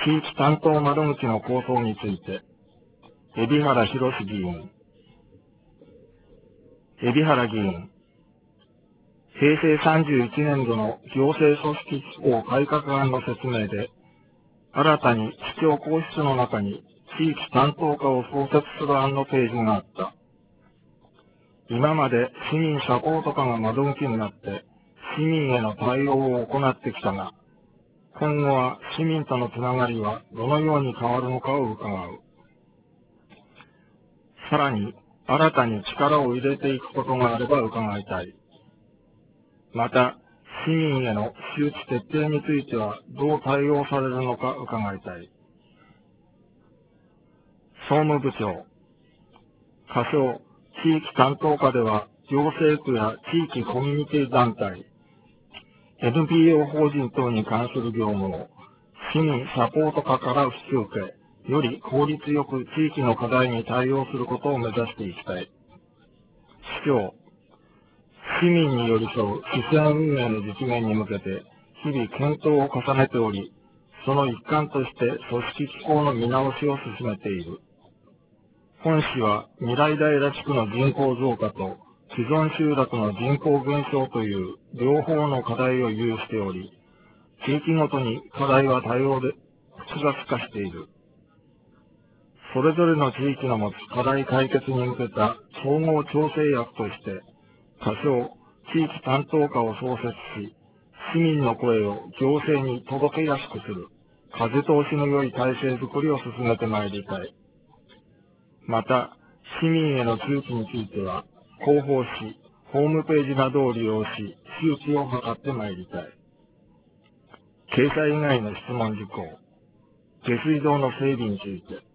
地域担当窓口の構想について、海老原博議員。海老原議員。平成31年度の行政組織機構改革案の説明で、新たに市長公室の中に地域担当課を創設する案の提示があった。今まで市民サポート課が窓口になって市民への対応を行ってきたが、今後は市民とのつながりはどのように変わるのかを伺う。さらに、新たに力を入れていくことがあれば伺いたい。また、市民への周知徹底についてはどう対応されるのか伺いたい。総務部長、仮称地域担当課では行政区や地域コミュニティ団体、NPO 法人等に関する業務を市民サポート課から引き受け、より効率よく地域の課題に対応することを目指していきたい。市長、市民に寄り添う市政運営の実現に向けて日々検討を重ねており、その一環として組織機構の見直しを進めている。本市は未来平地区の人口増加と既存集落の人口減少という両方の課題を有しており、地域ごとに課題は多様で複雑化している。それぞれの地域の持つ課題解決に向けた総合調整役として、仮称地域担当課を創設し、市民の声を行政に届けやすくする風通しの良い体制づくりを進めてまいりたい。また、市民への周知については、広報誌、ホームページなどを利用し、周知を図ってまいりたい。掲載以外の質問事項、下水道の整備について、